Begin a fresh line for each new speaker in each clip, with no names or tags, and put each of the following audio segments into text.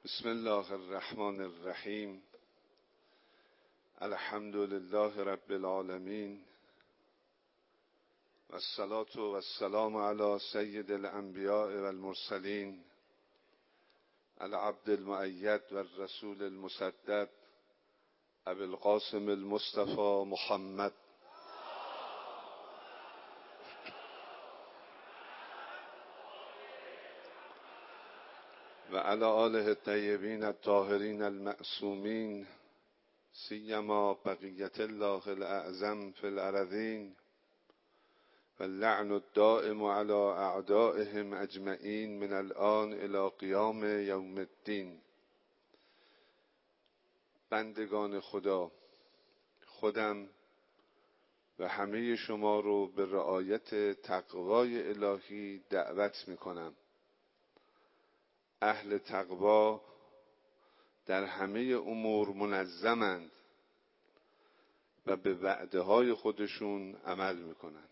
بسم الله الرحمن الرحیم. الحمد لله رب العالمین و الصلاة و السلام علی سید الانبیاء و المرسلین العبد المؤید و الرسول المسدد ابی القاسم المصطفى محمد و علی آله الطیبین الطاهرین المعصومین سیما بقیت الله الاعظم فی الارضین و اللعن الدائم علی اعدائهم اجمعین من الان الی قیام یوم الدین. بندگان خدا، خودم و همه شما رو به رعایت تقوای الهی دعوت میکنم. اهل تقوا در همه امور منظمند و به وعده های خودشون عمل میکنند.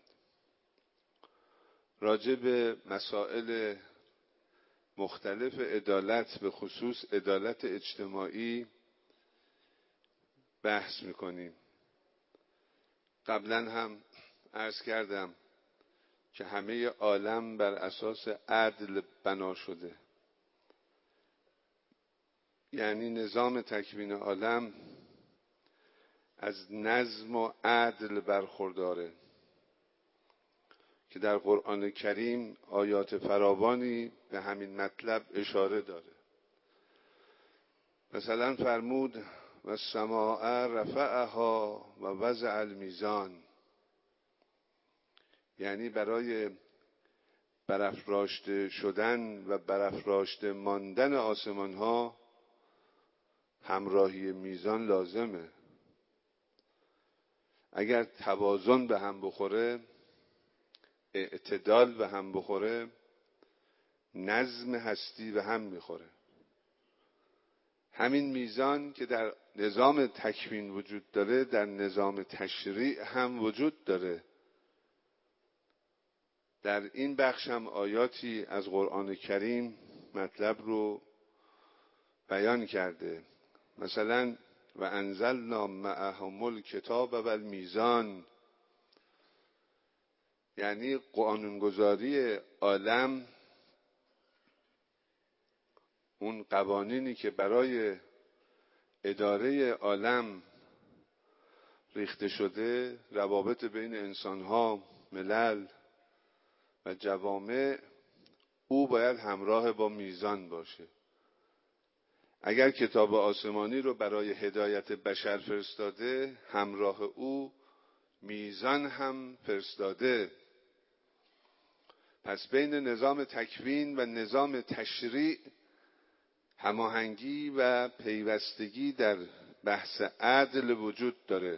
راجع به مسائل مختلف عدالت، به خصوص عدالت اجتماعی بحث میکنیم. قبلا هم عرض کردم که همه عالم بر اساس عدل بنا شده، یعنی نظام تکوین عالم از نظم و عدل برخورداره که در قرآن کریم آیات فراوانی به همین مطلب اشاره داره. مثلا فرمود و السماء رفعها و وضع المیزان، یعنی برای برافراشته شدن و برافراشته ماندن آسمان ها همراهی میزان لازمه. اگر توازن به هم بخوره، اعتدال به هم بخوره، نظم هستی به هم میخوره. همین میزان که در نظام تکوین وجود داره در نظام تشریع هم وجود داره. در این بخش هم آیاتی از قرآن کریم مطلب رو بیان کرده. مثلا و انزلنا معهم الکتاب و المیزان، یعنی قانونگذاری عالم، اون قوانینی که برای اداره عالم ریخته شده، روابط بین انسانها، ملل و جوامع، او باید همراه با میزان باشه. اگر کتاب آسمانی رو برای هدایت بشر فرستاده، همراه او میزان هم فرستاده. پس بین نظام تکوین و نظام تشریع هماهنگی و پیوستگی در بحث عدل وجود داره.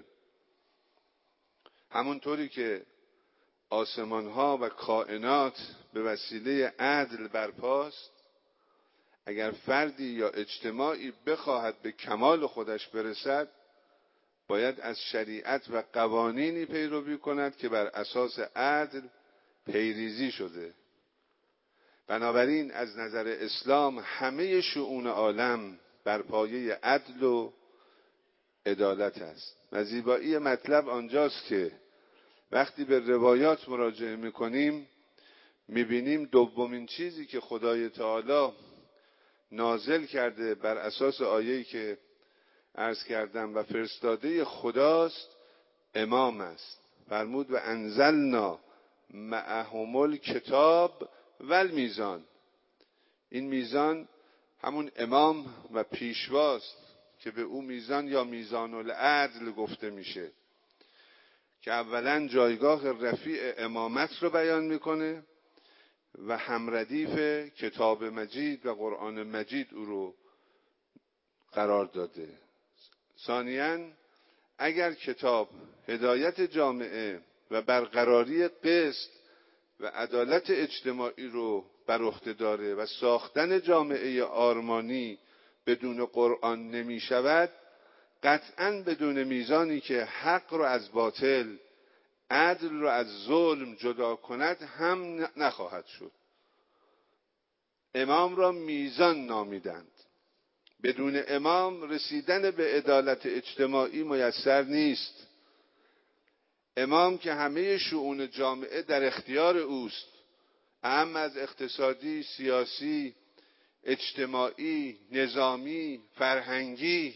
همونطوری که آسمانها و کائنات به وسیله عدل برپاست، اگر فردی یا اجتماعی بخواهد به کمال خودش برسد، باید از شریعت و قوانینی پیروی کند که بر اساس عدل پیریزی شده. بنابراین از نظر اسلام همه شؤون عالم بر پایه عدل و عدالت است. و زیبایی مطلب آنجاست که وقتی به روایات مراجعه میکنیم میبینیم دومین چیزی که خدای تعالی نازل کرده بر اساس آیه‌ای که عرض کردم و فرستاده خداست، امام است. فرمود و انزلنا معهم الکتاب و المیزان. این میزان همون امام و پیشواست که به او میزان یا میزان العدل گفته میشه، که اولا جایگاه رفیع امامت رو بیان میکنه و همردیف کتاب مجید و قرآن مجید او رو قرار داده. ثانیاً اگر کتاب هدایت جامعه و برقراری قسط و عدالت اجتماعی رو بر عهده داره و ساختن جامعه آرمانی بدون قرآن نمی شود، قطعاً بدون میزانی که حق رو از باطل، عدل رو از ظلم جدا کند هم نخواهد شد. امام را میزان نامیدند. بدون امام رسیدن به عدالت اجتماعی میسر نیست. امام که همه شؤون جامعه در اختیار اوست، اهم از اقتصادی، سیاسی، اجتماعی، نظامی، فرهنگی،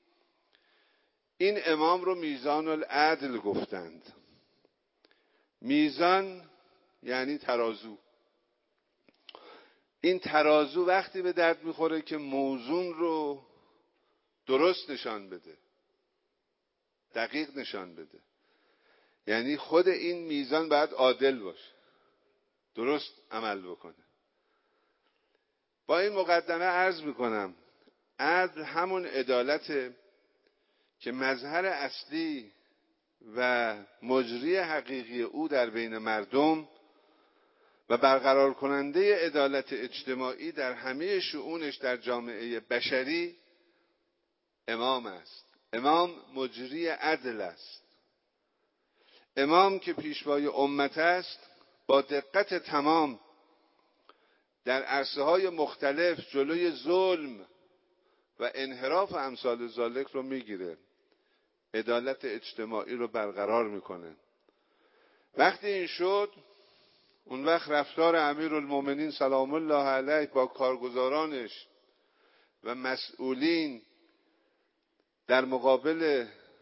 این امام رو میزان العدل گفتند. میزان یعنی ترازو. این ترازو وقتی به درد میخوره که موزون رو درست نشان بده، دقیق نشان بده. یعنی خود این میزان باید عادل باشه، درست عمل بکنه. با این مقدمه عرض میکنم عدل همون عدالته که مظهر اصلی و مجری حقیقی او در بین مردم و برقرار کننده عدالت اجتماعی در همه شؤونش در جامعه بشری امام است. امام مجری عدل است. امام که پیشوای امت است با دقت تمام در عرصه‌های مختلف جلوی ظلم و انحراف امثال ذالک رو میگیره، عدالت اجتماعی رو برقرار میکنه. وقتی این شد، اون وقت رفتار امیرالمومنین سلام الله علیه با کارگزارانش و مسئولین در مقابل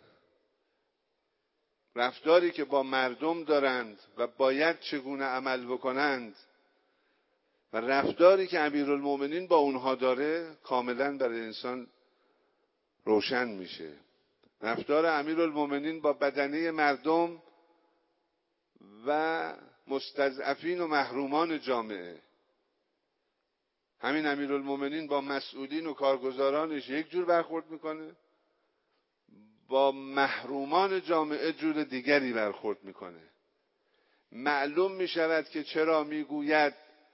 رفتاری که با مردم دارند و باید چگونه عمل بکنند و رفتاری که امیرالمومنین با اونها داره کاملا برای انسان روشن میشه. رفتار امیرالمومنین با بدنه مردم و مستضعفین و محرومان جامعه، همین امیرالمومنین با مسئولین و کارگزارانش یک جور برخورد میکنه، با محرومان جامعه جور دیگری برخورد میکنه. معلوم میشود که چرا میگوید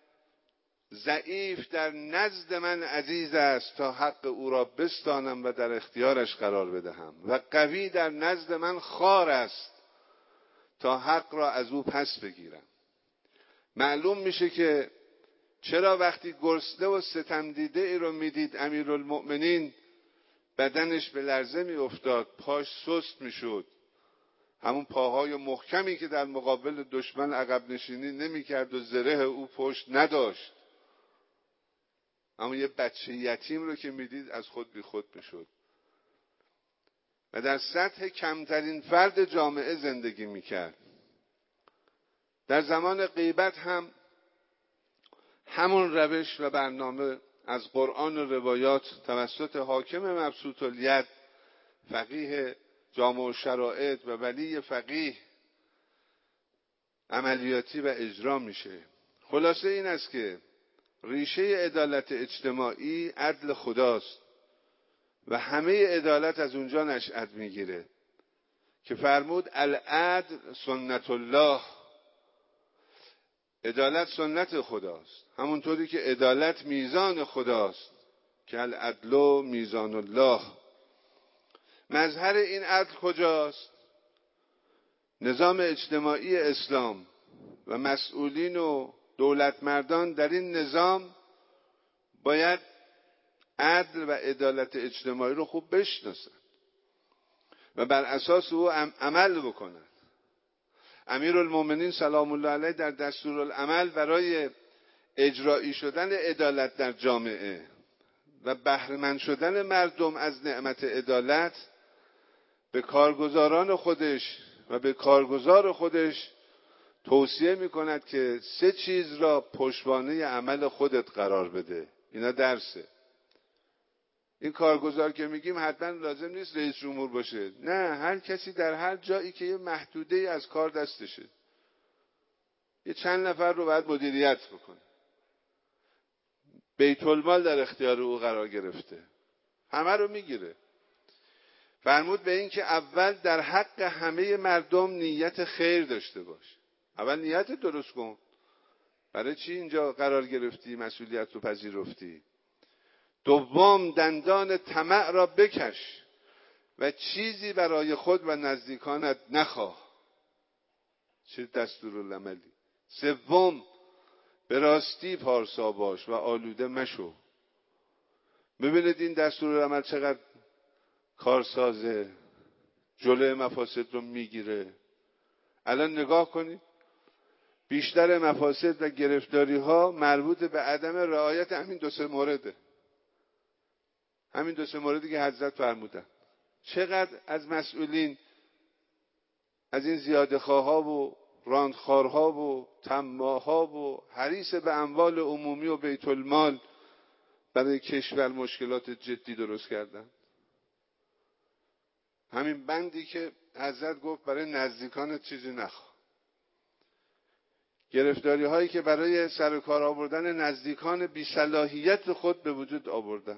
ضعیف در نزد من عزیز است تا حق او را بستانم و در اختیارش قرار بدهم و قوی در نزد من خوار است تا حق را از او پس بگیرم. معلوم میشه که چرا وقتی گرسنه و ستم دیده ای رو میدید امیرالمؤمنین بدنش به لرزه میافتاد، پاش سست میشد، همون پاهای محکمی که در مقابل دشمن عقب نشینی نمیکرد و زره او پشت نداشت، اما یه بچه یتیم رو که میدید از خود بی خود میشد و در سطح کمترین فرد جامعه زندگی میکرد. در زمان غیبت هم همون روش و برنامه از قرآن و روایات توسط حاکم مبسوط الید، فقیه جامع الشرائط و ولی فقیه عملیاتی و اجرا میشه. خلاصه این است که ریشه عدالت اجتماعی عدل خداست و همه عدالت از اونجا نشأت میگیره که فرمود العدل سنت الله. عدالت سنت خداست، همونطوری که عدالت میزان خداست که العدل میزان الله. مظهر این عدل کجاست؟ نظام اجتماعی اسلام و مسئولین و دولتمردان در این نظام باید عدل و عدالت اجتماعی رو خوب بشناسند و بر اساس او عمل بکنند. امیرالمومنین سلام الله علیه در دستورالعمل برای اجرایی شدن عدالت در جامعه و بهره‌مند شدن مردم از نعمت عدالت به کارگزاران خودش و به کارگزار خودش توصیه میکند که 3 چیز را پشتوانه عمل خودت قرار بده. اینا درسه. این کارگزار که میگیم حتما لازم نیست رئیس جمهور باشه، نه، هر کسی در هر جایی که یه محدوده از کار دستشه، یه چند نفر رو باید مدیریت بکنه. بیت المال در اختیار او قرار گرفته، همه رو میگیره. فرمود به این که اول در حق همه مردم نیت خیر داشته باش. اول نیت درست کن. برای چی اینجا قرار گرفتی؟ مسئولیت رو پذیرفتی. دوم دندان طمع را بکش و چیزی برای خود و نزدیکانت نخواه. چه دستورالعملی. سوم به راستی پارسا باش و آلوده مشو. ببینید این دستورالعمل چقدر کارسازه، جلوی مفاسد رو میگیره. الان نگاه کنید، بیشتر مفاسد و گرفتاری ها مربوط به عدم رعایت همین دو سه مورده. همین دو سه موردی که حضرت فرمودن. چقدر از مسئولین، از این زیاده‌خواها و راندخوارها و طماعها و حریص به اموال عمومی و بیت المال برای کشور مشکلات جدی درست کردن. همین بندی که حضرت گفت برای نزدیکان چیزی نخواه. گرفتاری هایی که برای سر کار آوردن نزدیکان بی صلاحیت خود به وجود آوردن.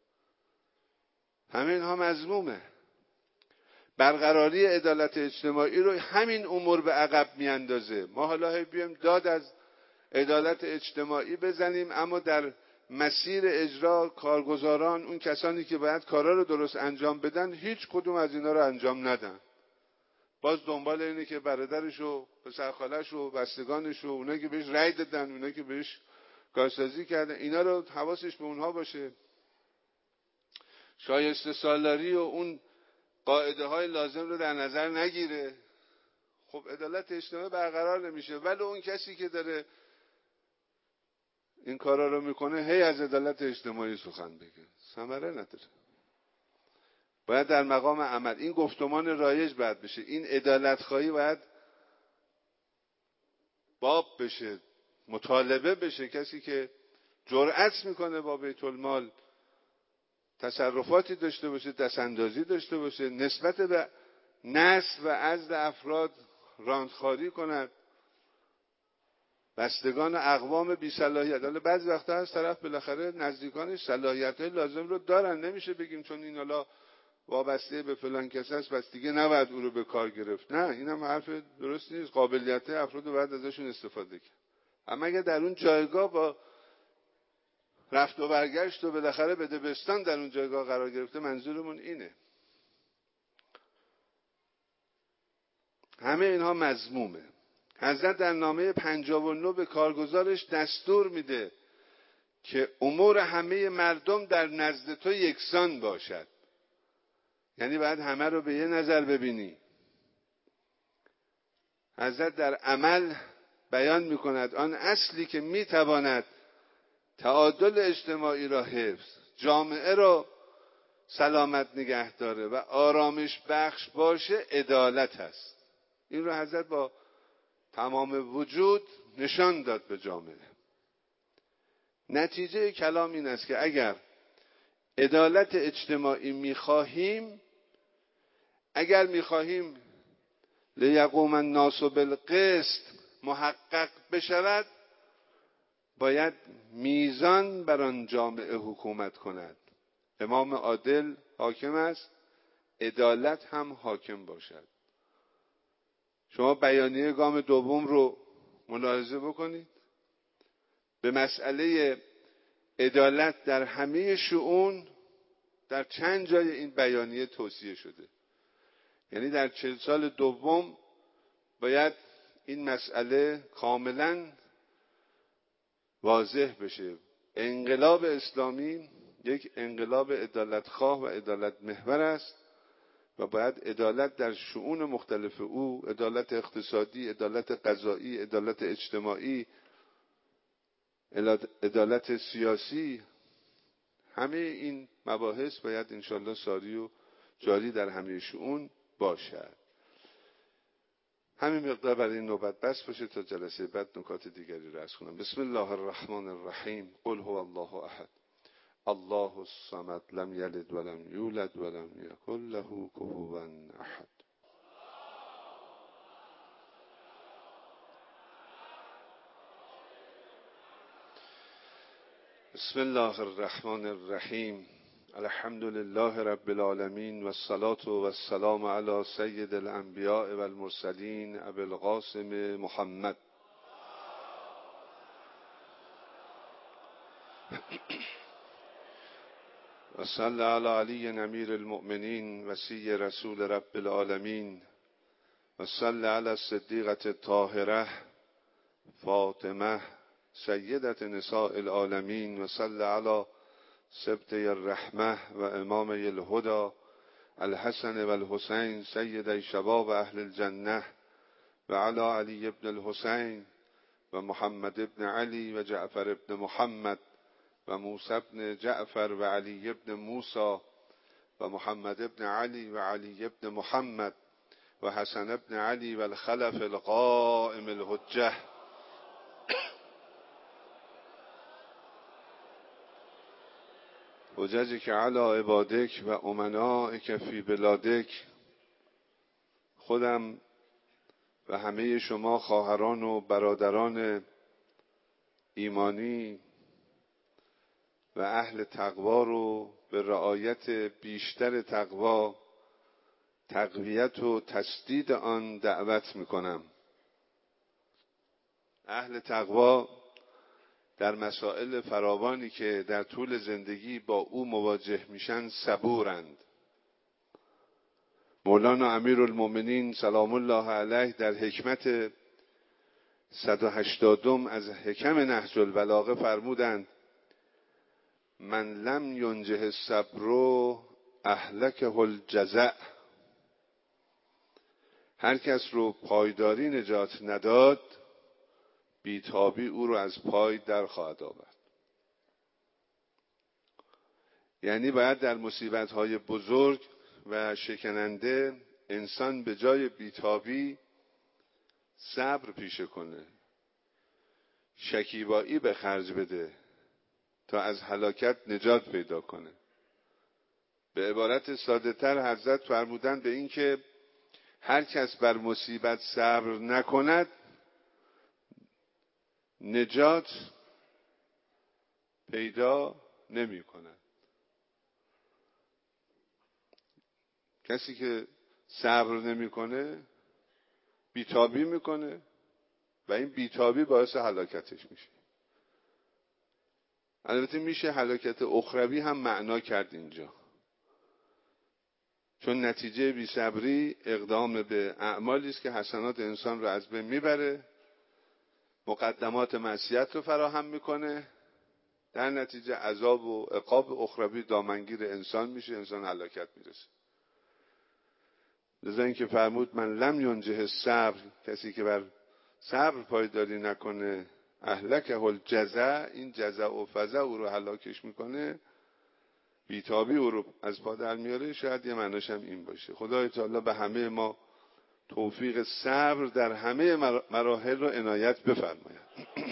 همین ها مذمومه. برقراری عدالت اجتماعی رو همین امور به عقب میاندازه. ما حالا بیایم داد از عدالت اجتماعی بزنیم، اما در مسیر اجرا کارگزاران، اون کسانی که باید کارا رو درست انجام بدن، هیچ کدوم از اینا رو انجام ندن. باز دنبال اینه که برادرش و پسرخالش و بستگانش و اونایی که بهش رأی دادن، اونایی که بهش کارسازی کردن، اینا رو حواسش به اونها باشه. شایسته سالاری و اون قاعده های لازم رو در نظر نگیره. خب عدالت اجتماعی برقرار نمیشه. ولی اون کسی که داره این کارا رو میکنه هی از عدالت اجتماعی سخن بگه، ثمره نداره. باید در مقام عمل این گفتمان رایج باید بشه. این عدالت خواهی باید باب بشه، مطالبه بشه. کسی که جرأت میکنه با بیت المال تصرفاتی داشته باشه، دستاندازی داشته باشه، نسبت به نسل و عزل افراد راندخواری کند، بستگان و اقوام بی صلاحیت. حالا بعضی وقتا هست طرف بالاخره نزدیکانش صلاحیت‌های لازم رو دارن، نمیشه بگیم چون این حالا وابسته به فلان کسی است بس دیگه نباید او رو به کار گرفت. نه، اینم حرف درست نیست. قابلیت افراد رو باید ازشون استفاده کرد. اما اگه در اون جایگاه با رفت و برگشت و بالاخره به دبستان در اون جایگاه قرار گرفته، منظورمون اینه. همه اینها مذمومه. حضرت در نامه 59 به کارگزارش دستور میده که امور همه مردم در نزد تو یکسان باشد. یعنی باید همه رو به یه نظر ببینی. حضرت در عمل بیان میکند آن اصلی که میتواند تعادل اجتماعی را حفظ، جامعه را سلامت نگه داره و آرامش بخش باشه، عدالت هست. این رو حضرت با تمام وجود نشان داد به جامعه. نتیجه کلام این است که اگر عدالت اجتماعی میخواهیم، اگر میخواهیم لیقوم الناس بالقسط محقق بشود، باید میزان بر آن جامعه حکومت کند. امام عادل حاکم است، عدالت هم حاکم باشد. شما بیانیه گام دوم رو ملاحظه بکنید. به مسئله عدالت در همه شؤون در چند جای این بیانیه توصیه شده. یعنی در 40 سال دوم باید این مسئله کاملا واضح بشه. انقلاب اسلامی یک انقلاب عدالتخواه و عدالت محور است و باید عدالت در شؤون مختلف او، عدالت اقتصادی، عدالت قضایی، عدالت اجتماعی، عدالت سیاسی، همه این مباحث باید انشالله ساری و جاری در همه شؤون باشد. همین مقدار برای این نوبت بس باشه تا جلسه بعد نکات دیگری رو عرض کنم. بسم الله الرحمن الرحیم. قل هو الله احد الله الصمد لم یلد ولم یولد ولم یکن له کفوا احد. بسم الله الرحمن الرحیم. الحمد لله رب العالمین و الصلاة و السلام علی سید الانبیاء و المرسلین ابی القاسم محمد. و صلی علی علی امیر المؤمنین وصی رسول رب العالمین و صلی علی الصدیقة الطاهرة فاطمه سیدة نساء العالمین و صلی علی سبطي الرحمة و امامي الهدى الحسن و الحسین سیدی شباب اهل الجنه و علی علی ابن الحسین و محمد بن علی و جعفر بن محمد و موسی بن جعفر و علی بن موسی و محمد بن علی و علی بن محمد و حسن بن علی و الخلف القائم الحجه حججک علی عبادک و امنائک فی بلادک. خودم و همه شما خواهران و برادران ایمانی و اهل تقوا رو به رعایت بیشتر تقوا، تقویت و تسدید آن دعوت میکنم. اهل تقوا در مسائل فراوانی که در طول زندگی با او مواجه میشن صبورند. مولانا امیرالمومنین سلام الله علیه در حکمت 180 از حکم نهج البلاغه فرمودند: من لم ینجه الصبر اهلکه الجزع. هر کس رو پایداری نجات نداد، بیتابی او رو از پای در خواهد آورد. یعنی باید در مصیبت‌های بزرگ و شکننده انسان به جای بیتابی صبر پیشه کنه، شکیبایی به خرج بده تا از هلاکت نجات پیدا کنه. به عبارت ساده تر حضرت فرمودند به این که هر کس بر مصیبت صبر نکند نجات پیدا نمی کند. کسی که صبر نمی کنه بیتابی میکنه و این بیتابی باعث هلاکتش میشه. البته میشه هلاکت اخروی هم معنا کرد اینجا، چون نتیجه بیصبری اقدام به اعمالی است که حسنات انسان رو از بین میبره، مقدمات معصیت رو فراهم میکنه، در نتیجه عذاب و عقاب اخروی دامنگیر انسان میشه، انسان هلاکت میرسه. لذا این که فرمود من لم ینجه الصبر، کسی که بر صبر پایداری نکنه، اهلکه الجزع، این جزع و فزع او رو هلاکش میکنه، بیتابی او رو از پا در میاره. شاید یه معناش هم این باشه. خدای تعالی به همه ما توفیق صبر در همه مراحل رو عنایت بفرماید.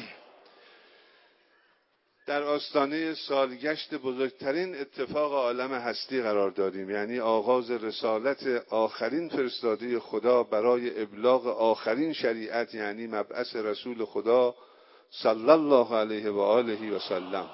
در آستانه سالگشت بزرگترین اتفاق عالم هستی قرار داریم، یعنی آغاز رسالت آخرین فرستاده خدا برای ابلاغ آخرین شریعت، یعنی مبعث رسول خدا صلی الله علیه و آله و سلم.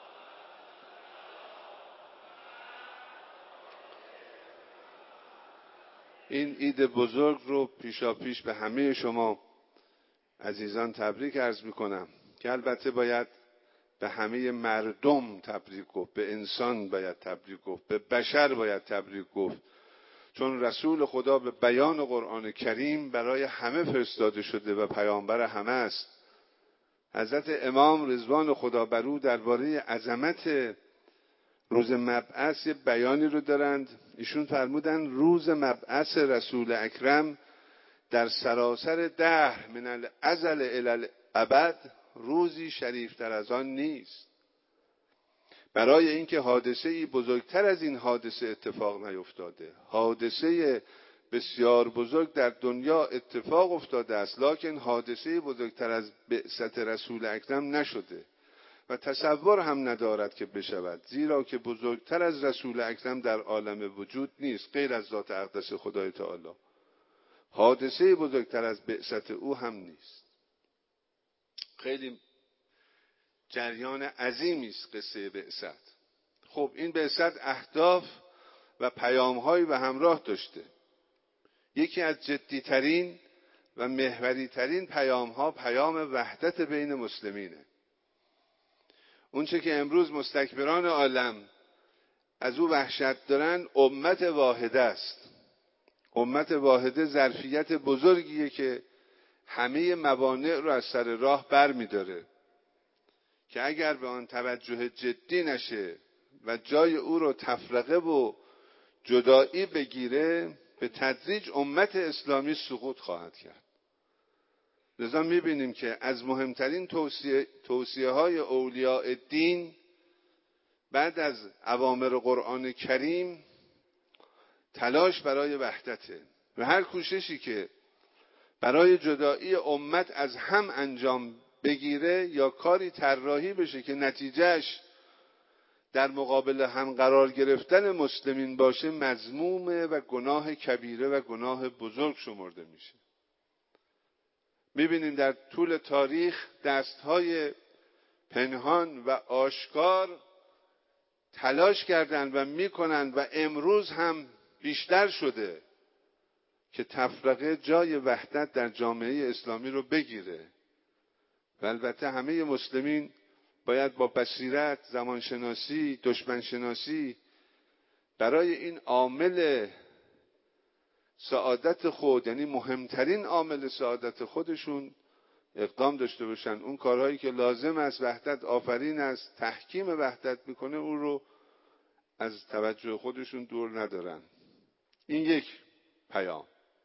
این عید بزرگ رو پیشاپیش به همه شما عزیزان تبریک عرض میکنم که البته باید به همه مردم تبریک گفت، به انسان باید تبریک گفت، به بشر باید تبریک گفت، چون رسول خدا به بیان قرآن کریم برای همه فرستاده شده و پیامبر همه است. حضرت امام رضوان خدا بر او درباره عظمت روز مبعث یه بیانی رو دارند. ایشون فرمودند روز مبعث رسول اکرم در سراسر دهر من الازل الی الابد روزی شریفتر از آن نیست. برای اینکه حادثه‌ای بزرگتر از این حادثه اتفاق نیفتاده. حادثه بسیار بزرگ در دنیا اتفاق افتاده است، لکن حادثه بزرگتر از بعثت رسول اکرم نشده و تصور هم ندارد که بشود، زیرا که بزرگتر از رسول اکرم در عالم وجود نیست غیر از ذات اقدس خدای تعالی. حادثه بزرگتر از بعثت او هم نیست. خیلی جریان عظیمی است قصه بعثت. خب این بعثت اهداف و پیام‌هایی به همراه داشته. یکی از جدی‌ترین و محوری‌ترین پیام‌ها پیام وحدت بین مسلمینه. اونچه که امروز مستکبران عالم از او وحشت دارن امت واحده است. امت واحده ظرفیت بزرگیه که همه موانع رو از سر راه بر می داره که اگر به آن توجه جدی نشه و جای او رو تفرقه و جدایی بگیره، به تدریج امت اسلامی سقوط خواهد کرد. لذا می‌بینیم که از مهمترین توصیه‌های اولیاء دین بعد از اوامر قرآن کریم تلاش برای وحدته و هر کوششی که برای جدایی امت از هم انجام بگیره یا کاری طراحی بشه که نتیجهش در مقابل هم قرار گرفتن مسلمین باشه، مذمومه و گناه کبیره و گناه بزرگ شمرده میشه. میبینیم در طول تاریخ دستهای پنهان و آشکار تلاش کردند و میکنند و امروز هم بیشتر شده که تفرقه جای وحدت در جامعه اسلامی رو بگیره. و البته همه مسلمین باید با بصیرت، زمانشناسی، دشمنشناسی برای این عامل سعادت خود، یعنی مهمترین عامل سعادت خودشون، اقدام داشته باشن. اون کارهایی که لازم است، وحدت آفرین است، تحکیم وحدت میکنه، اون رو از توجه خودشون دور ندارن. این یک پیام.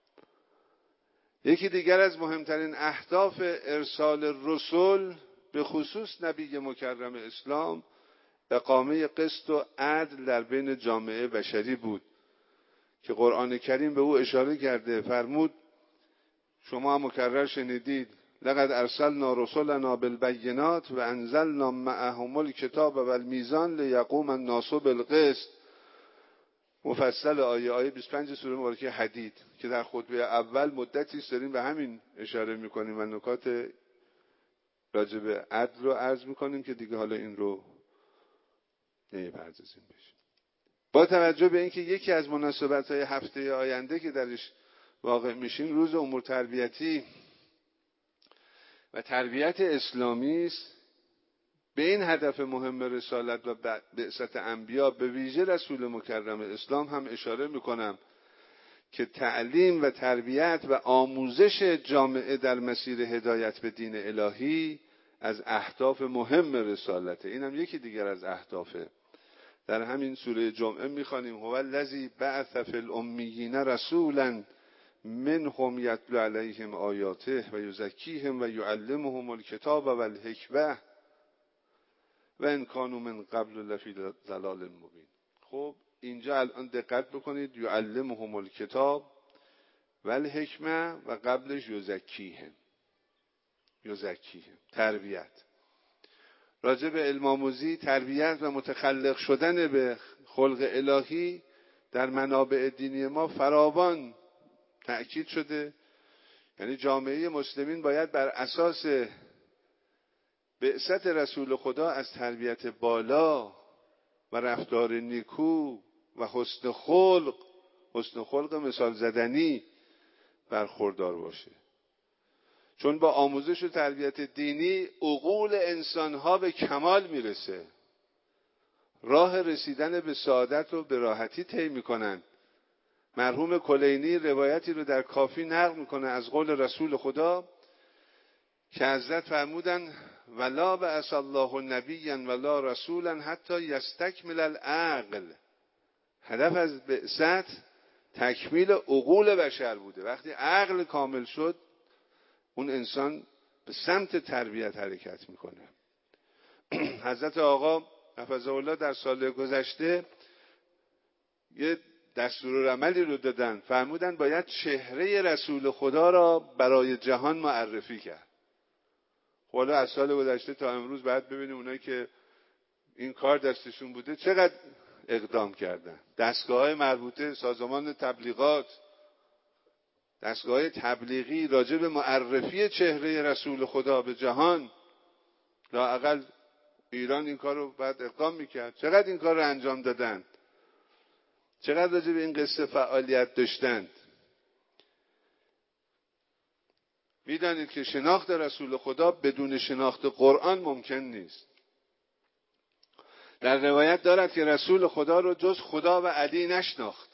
یکی دیگر از مهمترین اهداف ارسال رسول به خصوص نبی مکرم اسلام اقامه قسط و عدل در بین جامعه بشری بود که قرآن کریم به او اشاره کرده. فرمود، شما هم مکرر شنیدید، لقد ارسلنا رسلنا بالبینات و انزلنا معهم الکتاب والمیزان لیقوم الناس بالقسط. مفصل آیه 25 سوره مبارکه حدید که در خطبه اول مدتی داریم به همین اشاره میکنیم و نکات راجع به عدل رو عرض میکنیم که دیگه حالا این رو نمیپردازیم بهش. با توجه به اینکه یکی از مناسبت‌های هفته آینده که درش واقع میشیم روز امور تربیتی و تربیت اسلامی است، به این هدف مهم رسالت و بعثت انبیا به ویژه رسول مکرم اسلام هم اشاره میکنم که تعلیم و تربیت و آموزش جامعه در مسیر هدایت به دین الهی از اهداف مهم رسالته. این هم یکی دیگر از اهدافه. در همین سوره جمعه میخوانیم هو الذی بعث فی الامیین رسولا منهم یتلو علیهم آیاته و یزکیهم و یعلمهم الکتاب و الحکمه و ان کانوا من قبل لفی ضلال مبین. خب اینجا الان دقت بکنید، یعلمهم الکتاب و الحکمه و قبلش یزکیهم تربیت. راجع به علم آموزی، تربیت و متخلق شدن به خلق الهی در منابع دینی ما فراوان تأکید شده. یعنی جامعه مسلمین باید بر اساس بعثت رسول خدا از تربیت بالا و رفتار نیکو و حسن خلق مثال زدنی برخوردار باشه. چون با آموزش و تربیت دینی عقول انسانها به کمال میرسه، راه رسیدن به سعادت رو به راحتی طی میکنن. مرحوم کلینی روایتی رو در کافی نقل میکنه از قول رسول خدا که حضرت فرمودن ولا بعث الله نبیا ولا رسولا حتی یستکمل العقل. هدف از بعثت تکمیل عقول بشر بوده. وقتی عقل کامل شد، اون انسان به سمت تربیت حرکت میکنه. حضرت آقا حفظه الله در سال گذشته یه دستورالعملی رو دادن، فرمودن باید چهره رسول خدا را برای جهان معرفی کرد. حالا از سال گذشته تا امروز باید ببینیم اونایی که این کار دستشون بوده چقدر اقدام کردن. دستگاه‌های مربوطه، سازمان تبلیغات، دستگاه تبلیغی راجع به معرفی چهره رسول خدا به جهان، لااقل ایران این کار رو باید اقدام میکرد. چقدر این کار رو انجام دادن، چقدر راجع به این قصه فعالیت داشتند. میدانید که شناخت رسول خدا بدون شناخت قرآن ممکن نیست. در روایت دارد که رسول خدا رو جز خدا و علی نشناخت.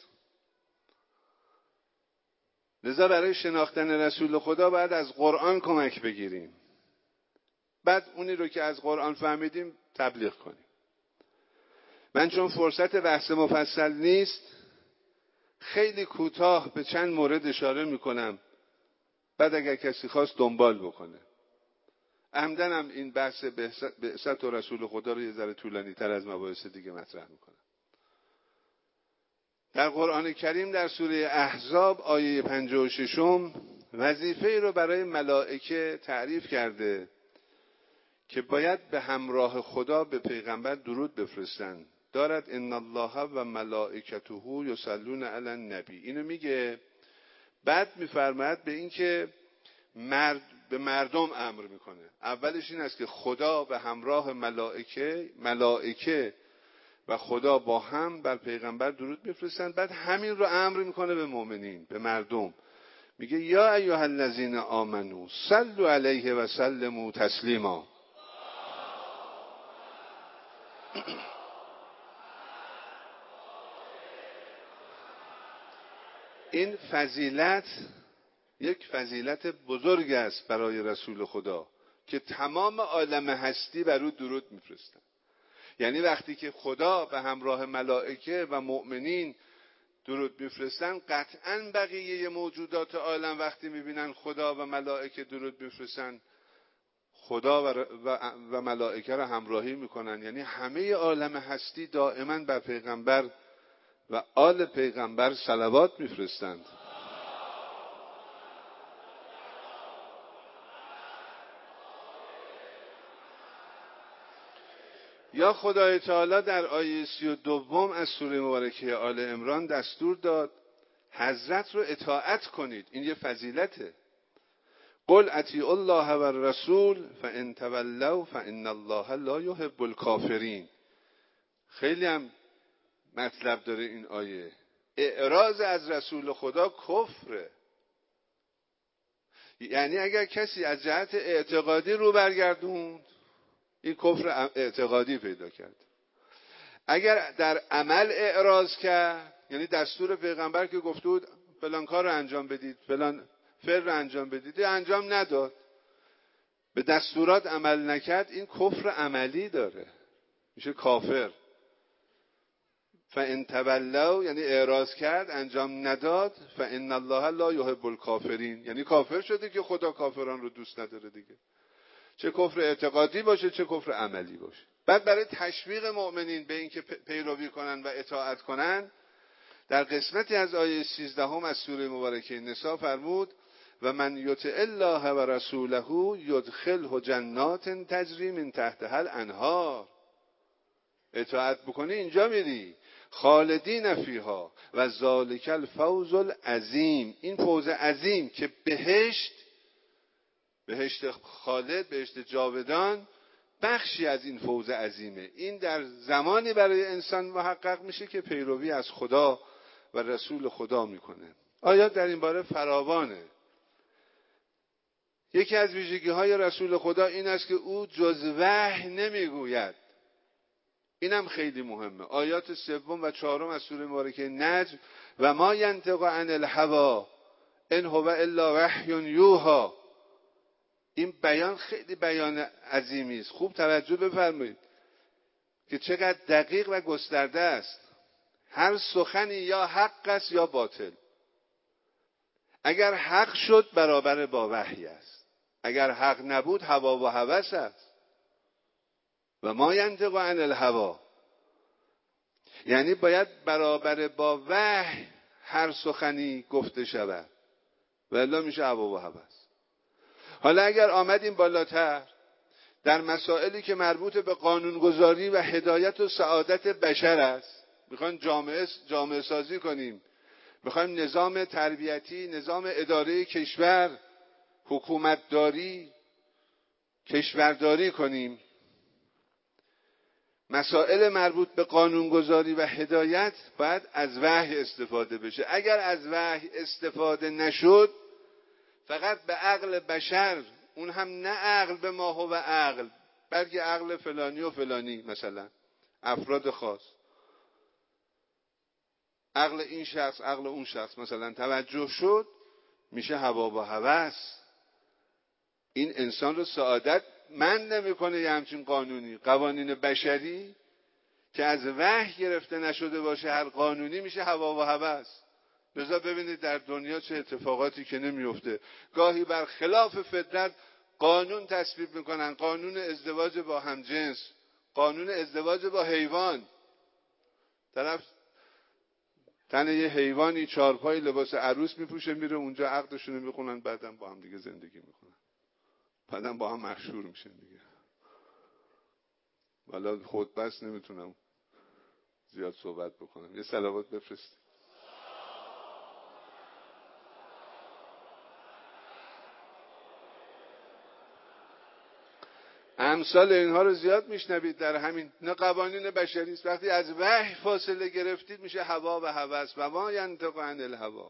لذا برای شناختن رسول خدا باید از قرآن کمک بگیریم، بعد اونی رو که از قرآن فهمیدیم تبلیغ کنیم. من چون فرصت بحث مفصل نیست خیلی کوتاه به چند مورد اشاره میکنم، بعد اگر کسی خواست دنبال بکنه. عمدن هم این بحث بعثت و رسول خدا رو یه ذره طولانی تر از مباحث دیگه مطرح میکنم. در قرآن کریم در سوره احزاب آیه 56 وظیفه رو برای ملائکه تعریف کرده که باید به همراه خدا به پیغمبر درود بفرستن. دارد ان الله و ملائکته یصلون علی النبی، اینو میگه. بعد میفرماید به این که به مردم امر میکنه. اولش این است که خدا به همراه ملائکه و خدا با هم بر پیغمبر درود بفرستن. بعد همین رو امر میکنه به مؤمنین، به مردم. میگه یا ایها الذین آمنو صلوا علیه و سلموا تسلیما. این فضیلت یک فضیلت بزرگ است برای رسول خدا که تمام عالم هستی بر او درود میفرستن. یعنی وقتی که خدا به همراه ملائکه و مؤمنین درود میفرستن، قطعاً بقیه موجودات عالم وقتی میبینن خدا و ملائکه درود میفرستن، خدا و ملائکه را همراهی میکنن. یعنی همه عالم هستی دائما بر پیغمبر و آل پیغمبر صلوات میفرستند. یا خدای تعالی در آیه 32 از سوره مبارکه آل عمران دستور داد حضرت رو اطاعت کنید. این یه فضیلته. قل اطیعوا الله و الرسول فان تولوا فان الله لا يحب الكافرین. خیلی هم مطلب داره این آیه. اعراض از رسول خدا کفره. یعنی اگر کسی از جهت اعتقادی رو برگردوند، این کفر اعتقادی پیدا کرد. اگر در عمل اعراض کرد، یعنی دستور پیغمبر که گفته بود فلان کار رو انجام بدید، فلان فعل رو انجام بدید، انجام نداد، به دستورات عمل نکرد، این کفر عملی داره، میشه کافر. فان تولوا یعنی اعراض کرد، انجام نداد، فان الله لا يحب الكافرین، یعنی کافر شده که خدا کافران رو دوست نداره دیگه، چه کفر اعتقادی باشه چه کفر عملی باشه. بعد برای تشویق مؤمنین به اینکه پیروی کنن و اطاعت کنن، در قسمتی از آیه 13 از سوره مبارکه نساء فرمود و من یطع الله و رسوله یدخله جنات تجری من تحتها الانهار. اطاعت بکنی اینجا میری خالدین فیها و ذالک الفوز العظیم. این فوز عظیم که بهشت خالد، بهشت جاودان، بخشی از این فوز عظیمه. این در زمانی برای انسان محقق میشه که پیروی از خدا و رسول خدا میکنه. آیات در این باره فراوانه. یکی از ویژگی‌های رسول خدا این است که او جز وحی نمیگوید. اینم خیلی مهمه. آیات 3 و 4 از سوره مبارکه نجم و ما ینطق عن الهوی ان هو الا وحی یوحی. این بیان خیلی بیان عظیمی است. خوب توجه بفرمایید که چقدر دقیق و گسترده است. هر سخنی یا حق است یا باطل. اگر حق شد برابر با وحی است، اگر حق نبود هوا و هوس است. و ما ینطق عن الهوی، یعنی باید برابر با وحی هر سخنی گفته شود، ولی میشه هوا و هوس. حالا اگر آمدیم بالاتر در مسائلی که مربوط به قانونگذاری و هدایت و سعادت بشر است، میخوایم جامعه سازی کنیم، میخوایم نظام تربیتی، نظام اداره کشور، حکومتداری، کشورداری کنیم، مسائل مربوط به قانونگذاری و هدایت باید از وحی استفاده بشه. اگر از وحی استفاده نشد، فقط به عقل بشر، اون هم نه عقل به ما هو عقل، بلکه عقل فلانی و فلانی، مثلا افراد خاص، عقل این شخص، عقل اون شخص مثلا توجه شد، میشه هوا و هوس. این انسان رو سعادت مند نمیکنه. یه همچین قوانین بشری که از وحی گرفته نشده باشه هر قانونی میشه هوا و هوس. لذا ببینید در دنیا چه اتفاقاتی که نمیفته. گاهی بر خلاف فطرت قانون تصویب میکنن، قانون ازدواج با همجنس، قانون ازدواج با حیوان. طرف تن یه حیوانی چارپای لباس عروس میپوشه میره اونجا عقدشون رو میخونن، بعدم با هم دیگه زندگی میکنن، بعدم با هم مشهور میشن دیگه. والا خود بس نمیتونم زیاد صحبت بکنم. یه صلوات بفرست. امثال اینها رو زیاد میشنوید در همین نه قوانین بشری است. وقتی از وحی فاصله گرفتید میشه هوا و هوس. و ما ینطق عن الهوا.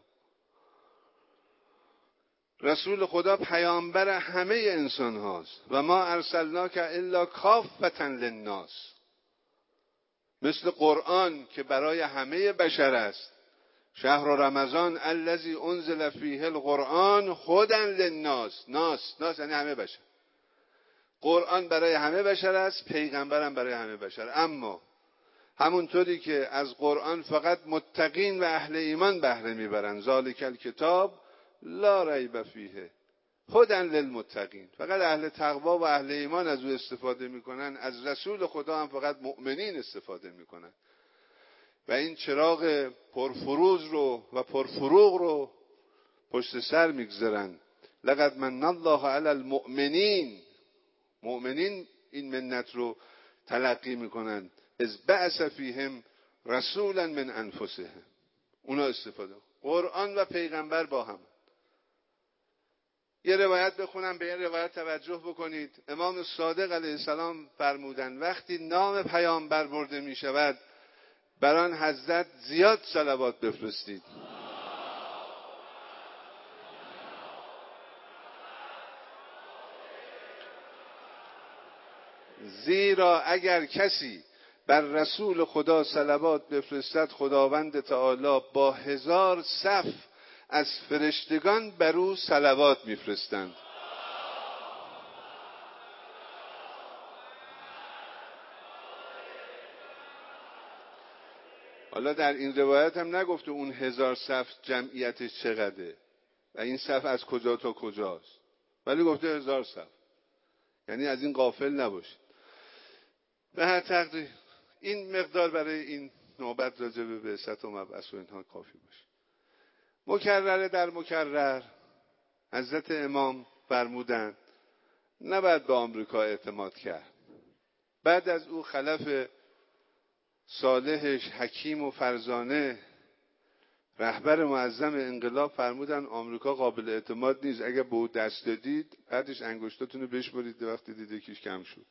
رسول خدا پیامبر همه انسان هاست. و ما ارسلناک الا کافة للناس. مثل قرآن که برای همه بشر است. شهر رمضان الذی انزل فیه القرآن هدی للناس. ناس یعنی همه بشر. قرآن برای همه بشر است، پیغمبرم برای همه بشر. اما همونطوری که از قرآن فقط متقین و اهل ایمان بهره میبرن، ذالک الکتاب لا ریب فیه هدی للمتقین، فقط اهل تقوا و اهل ایمان از او استفاده میکنن. از رسول خدا هم فقط مؤمنین استفاده میکنن. و این چراغ پرفروز رو و پرفروغ رو پشت سر میگذارن. لقد من الله علی المؤمنین. مؤمنین این منت رو تلقی میکنن. از بعث فیهم رسولا من انفسهم. اونا استفاده. قرآن و پیغمبر با هم. یه روایت بخونم، به این روایت توجه بکنید. امام صادق علیه السلام فرمودند وقتی نام پیامبر برده می شود بر آن حضرت زیاد صلوات بفرستید. زیرا اگر کسی بر رسول خدا صلوات بفرستد خداوند تعالی با 1000 صف از فرشتگان بر او صلوات میفرستند. حالا در این روایت هم نگفته اون 1000 صف جمعیتش چقدره و این صف از کجا تا کجاست، ولی گفته 1000 صف. یعنی از این غافل نباشید. به هر تقدیر این مقدار برای این نوبت راجع به بعثت و مبعث و اینها کافی باشه. مکرره در مکرر حضرت امام فرمودند نباید به آمریکا اعتماد کرد. بعد از او خلف صالحش حکیم و فرزانه رهبر معظم انقلاب فرمودن آمریکا قابل اعتماد نیست، اگر به او دست دادید بعدش انگشتاتون رو بشمارید وقتی دیده کیش کم شد.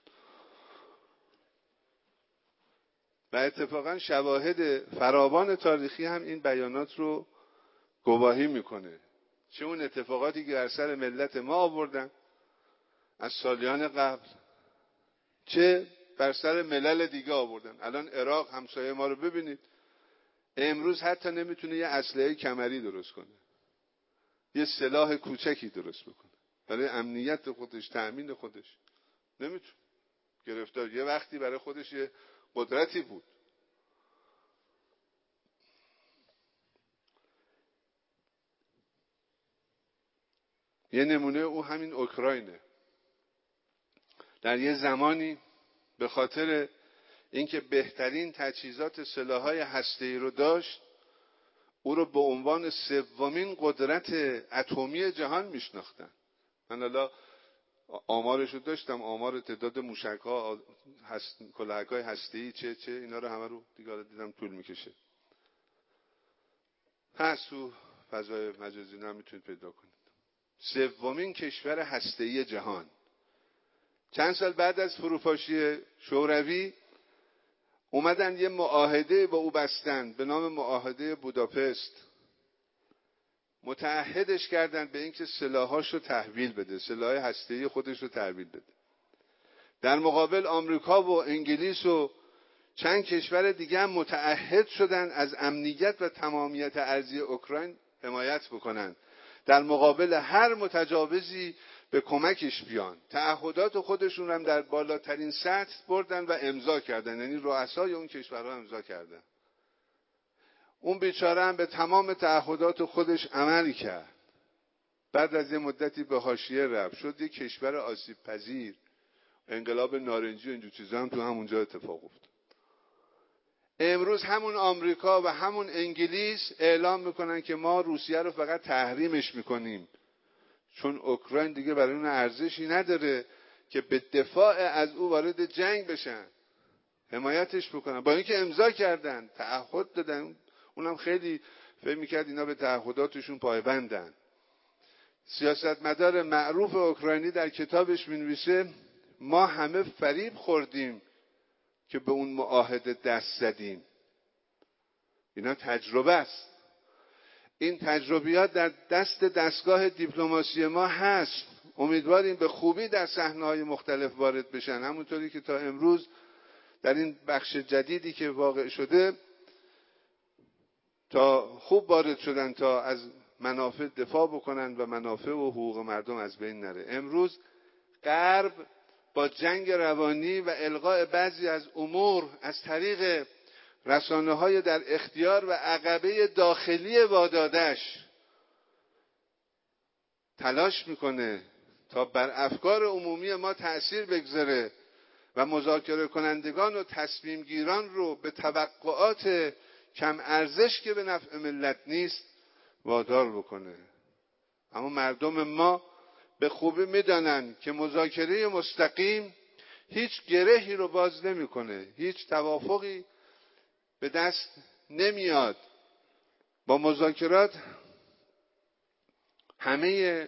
و اتفاقا شواهد فراوان تاریخی هم این بیانات رو گواهی میکنه. چه اون اتفاقاتی که در سر ملت ما آوردن از سالیان قبل، چه بر سر ملل دیگه آوردن. الان عراق همسایه ما رو ببینید، امروز حتی نمیتونه یه اسلحه کمری درست کنه، یه سلاح کوچکی درست بکنه برای امنیت خودش، تأمین خودش. نمیتونه. گرفتار. یه وقتی برای خودش یه قدرتی بود. یه نمونه او همین اوکراینه. در یه زمانی به خاطر اینکه بهترین تجهیزات سلاح‌های هسته‌ای رو داشت، او رو به عنوان 3مین قدرت اتمی جهان میشناختن. من حالا آمارش رو داشتم، آمار تعداد موشک‌ها، کلاهک‌های هسته‌ای چه اینا رو همه رو دیگه دیدم طول میکشه. هست تو فضای مجازی هم میتونید پیدا کنید. 3مین کشور هسته‌ای جهان. چند سال بعد از فروپاشی شوروی اومدن یه معاهده با او بستن به نام معاهده بوداپست. متعهدش کردن به اینکه سلاحاش رو تحویل بده، سلاح هسته‌ای خودش رو تحویل بده. در مقابل آمریکا و انگلیس و چند کشور دیگه هم متعهد شدن از امنیت و تمامیت ارضی اوکراین حمایت بکنن. در مقابل هر متجاوزی به کمکش بیان. تعهدات خودشون هم در بالاترین سطح بردن و امضا کردن، یعنی رؤسای اون کشورها امضا کردن. اون بیچاره هم به تمام تعهدات خودش عمل کرد. بعد از یه مدتی به حاشیه رفت، شد یک کشور آسیب پذیر. انقلاب نارنجی و اینجور چیزا هم تو همونجا اتفاق افتاد. امروز همون آمریکا و همون انگلیس اعلام میکنن که ما روسیه رو فقط تحریمش میکنیم، چون اوکراین دیگه برای اون ارزشی نداره که به دفاع از او وارد جنگ بشن، حمایتش بکنن. با اینکه امضا کردن، تعهد دادن، اونم خیلی فکر میکرد اینا به تعهداتشون پایبندن. سیاستمدار معروف اوکراینی در کتابش مینویسه ما همه فریب خوردیم که به اون معاهده دست زدیم. اینا تجربه است. این تجربیات در دستگاه دیپلماسی ما هست. امیدواریم به خوبی در صحنه‌های مختلف وارد بشن، همونطوری که تا امروز در این بخش جدیدی که واقع شده تا خوب وارد شدن تا از منافع دفاع بکنن و منافع و حقوق مردم از بین نره. امروز غرب با جنگ روانی و الغاء بعضی از امور از طریق رسانه‌های در اختیار و عقبه داخلی وادادش تلاش میکنه تا بر افکار عمومی ما تأثیر بگذاره و مذاکره کنندگان و تصمیم گیران رو به توقعات کم ارزش که به نفع ملت نیست وادار بکنه. اما مردم ما به خوبی میدانن که مذاکره مستقیم هیچ گرهی رو باز نمیکنه، هیچ توافقی به دست نمیاد. با مذاکرات همه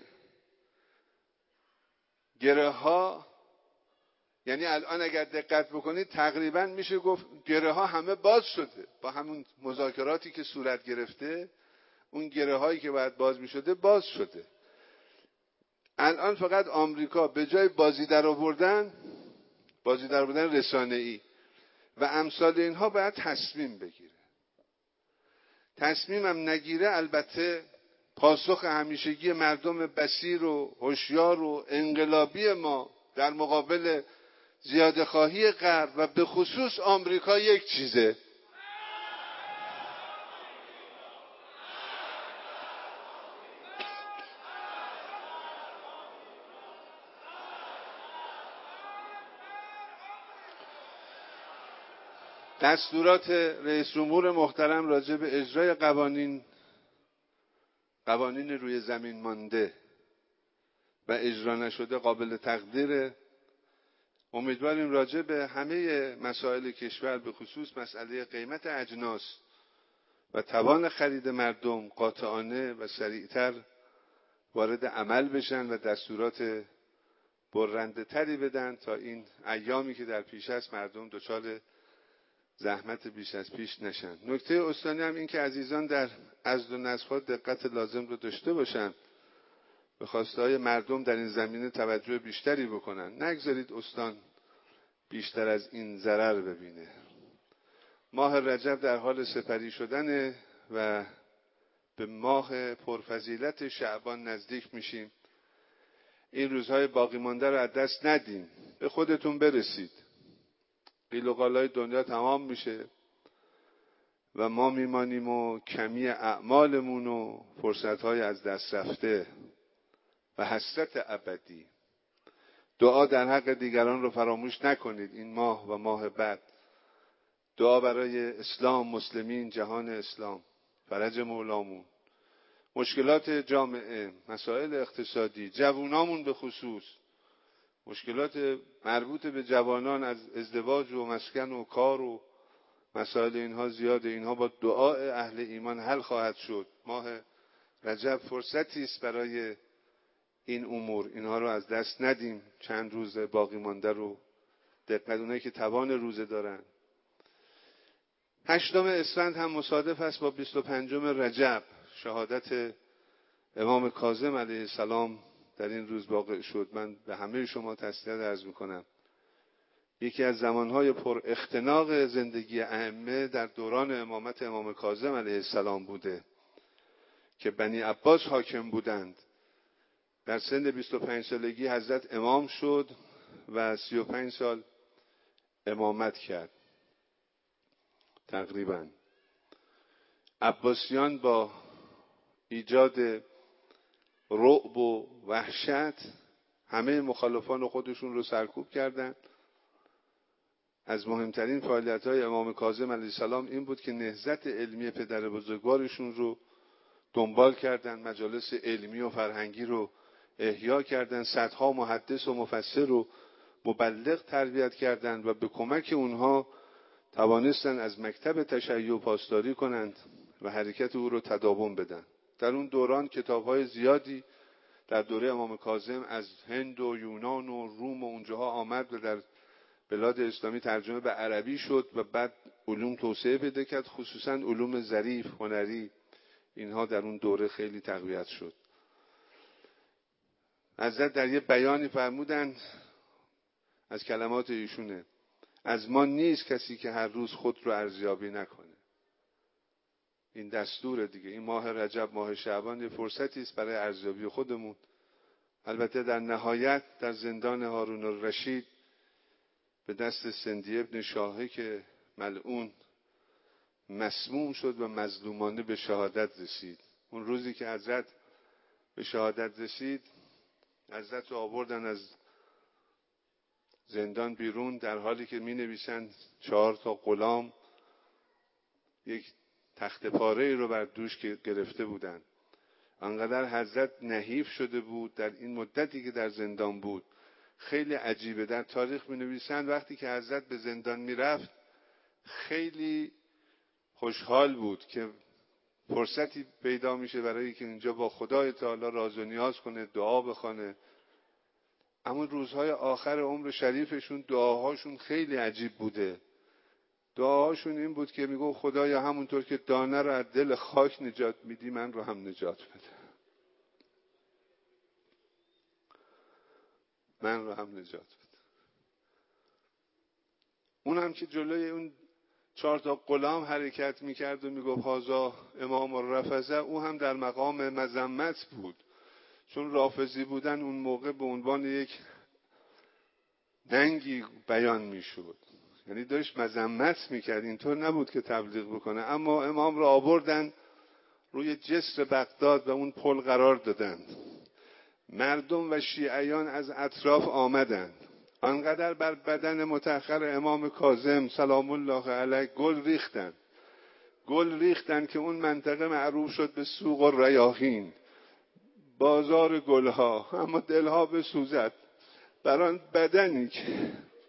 گره ها، یعنی الان اگر دقت بکنید تقریبا میشه گفت گره ها همه باز شده. با همون مذاکراتی که صورت گرفته اون گره هایی که باید باز میشده باز شده. الان فقط آمریکا به جای بازی در آوردن رسانه‌ای و امثال اینها باید تصمیم بگیره. تصمیمم نگیره البته پاسخ همیشگی مردم بصیر و هوشیار و انقلابی ما در مقابل زیاده‌خواهی غرب و به خصوص آمریکا یک چیزه: دستورات رئیس جمهور محترم راجع به اجرای قوانین روی زمین مانده و اجرا نشده قابل تقدیره. امیدواریم راجع به همه مسائل کشور به خصوص مسئله قیمت اجناس و توان خرید مردم قاطعانه و سریعتر وارد عمل بشن و دستورات برنده تری بدن تا این ایامی که در پیش است مردم دچار زحمت بیش از پیش نشن. نکته استانی هم این که عزیزان در عزل و نسخ‌ها دقت لازم رو داشته باشن، به خواسته‌های مردم در این زمینه توجه بیشتری بکنن. نگذارید استان بیشتر از این ضرر ببینه. ماه رجب در حال سپری شدنه و به ماه پرفضیلت شعبان نزدیک میشیم. این روزهای باقی مانده رو از دست ندیم. به خودتون برسید. قیل و قالای دنیا تمام میشه و ما میمانیم و کمی اعمالمون و فرصتهای از دست رفته و حسرت ابدی. دعا در حق دیگران رو فراموش نکنید. این ماه و ماه بعد دعا برای اسلام، مسلمین، جهان اسلام، فرج مولامون، مشکلات جامعه، مسائل اقتصادی، جوانامون به خصوص، مشکلات مربوط به جوانان از ازدواج و مسکن و کار و مسائل اینها زیاده. اینها با دعای اهل ایمان حل خواهد شد. ماه رجب فرصتی است برای این امور. اینها رو از دست ندیم. چند روز باقی مانده رو دقت، اونایی که توان روزه دارن. 8 اسفند هم مصادف است با 25 رجب. شهادت امام کاظم علیه السلام در این روز واقع شد. من به همه شما تسلیت عرض میکنم. یکی از زمانهای پر اختناق زندگی ائمه در دوران امامت امام کاظم علیه السلام بوده که بنی عباس حاکم بودند در سن 25 سالگی حضرت امام شد و 35 سال امامت کرد تقریبا. عباسیان با ایجاد رعب و وحشت همه مخالفان خودشون رو سرکوب کردند. از مهمترین فعالیت‌های امام کاظم علیه السلام این بود که نهضت علمی پدر بزرگوارشون رو دنبال کردند، مجالس علمی و فرهنگی رو احیا کردند، صدها محدث و مفسر رو مبلغ تربیت کردند و به کمک اونها توانستند از مکتب تشیع پاسداری کنند و حرکت او رو تداوم بدن. در اون دوران کتاب‌های زیادی در دوره امام کاظم از هند و یونان و روم و اونجاها آمد و در بلاد اسلامی ترجمه به عربی شد و بعد علوم توسعه پیدا کرد، خصوصا علوم ظریف، هنری، اینها در اون دوره خیلی تقویت شد. حضرت در یه بیانی فرمودند، از کلمات ایشونه: از ما نیست کسی که هر روز خود رو ارزیابی نکنه. این دستور دیگه. این ماه رجب، ماه شعبان یه فرصتی است برای ارزیابی خودمون. البته در نهایت در زندان هارون الرشید به دست سندی ابن شاهه که ملعون مسموم شد و مظلومانه به شهادت رسید. اون روزی که حضرت به شهادت رسید، حضرت رو آوردن از زندان بیرون، در حالی که می نویسن 4 غلام یک تخت پاره رو بر دوش گرفته بودن. انقدر حضرت نحیف شده بود در این مدتی که در زندان بود. خیلی عجیبه، در تاریخ می نویسن وقتی که حضرت به زندان می رفت خیلی خوشحال بود که فرصتی پیدا میشه برای که اینجا با خدای تعالی راز و نیاز کنه، دعا بخونه. اما روزهای آخر عمر شریفشون دعاهاشون خیلی عجیب بوده. دعاهاشون این بود که میگو خدایا همونطور که دانه رو از دل خاک نجات میدی، من رو هم نجات بده. من رو هم نجات بده. اون هم که جلوی اون 4 غلام حرکت میکرد و میگفت هازا امام الرافضه، او هم در مقام مذمت بود، چون رافضی بودن اون موقع به عنوان یک ننگی بیان میشد، یعنی داشت مذمت میکرد، اینطور نبود که تبلیغ بکنه. اما امام را آوردن روی جسر بغداد و اون پل قرار دادن. مردم و شیعیان از اطراف آمدند، آنقدر بر بدن مطهر امام کاظم سلام الله علیه گل ریختن که اون منطقه معروف شد به سوق الریاحین، بازار گلها. اما دلها بسوزد بر آن بدنی که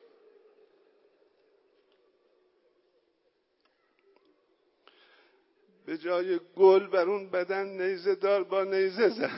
به جای گل بر اون بدن نیزه دار با نیزه زد.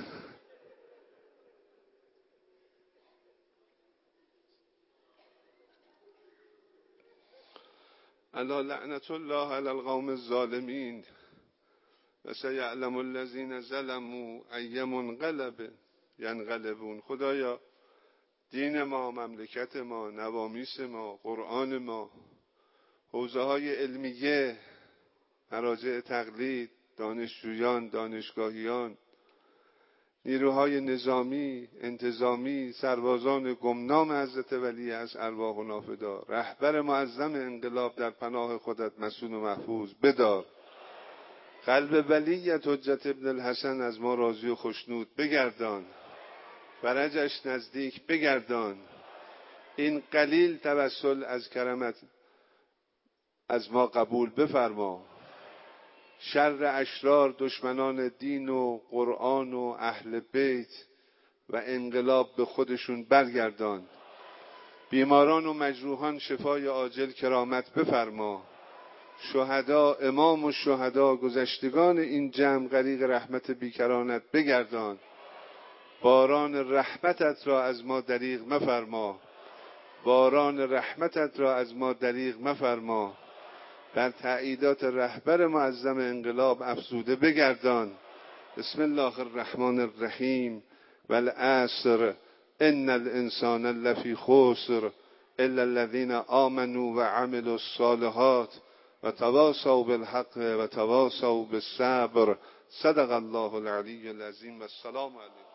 الا لعنت الله علی القوم الظالمین و سیعلم الذین ظلموا ای منقلب ینقلبون. خدایا دین ما، مملکت ما، نوامیس ما، قرآن ما، حوزه های علمیه، مراجع تقلید، دانشجویان، دانشگاهیان، نیروهای نظامی، انتظامی، سربازان گمنام حضرت ولی از ارواحنا فدا، رهبر معظم انقلاب در پناه خودت مسئول و محفوظ بدار. قلب ولیت حجت ابن الحسن از ما راضی و خوشنود بگردان، فرجش نزدیک بگردان. این قلیل توسل از کرمت از ما قبول بفرما. شر اشرار دشمنان دین و قرآن و اهل بیت و انقلاب به خودشون برگردان. بیماران و مجروحان شفای عاجل کرامت بفرما. شهدا، امام و شهدا، گذشتگان این جمع غریق رحمت بیکرانت بگردان. باران رحمتت را از ما دریغ مفرما. باران رحمتت را از ما دریغ مفرما. در تأییدات رهبر معظم انقلاب افزوده بگردان. بسم الله الرحمن الرحیم. والعصر ان الانسان لفی خسر الا الذین آمنوا و عملوا الصالحات و تواصوا بالحق و تواصوا بالصبر. صدق الله العلی العظیم و السلام علیکم.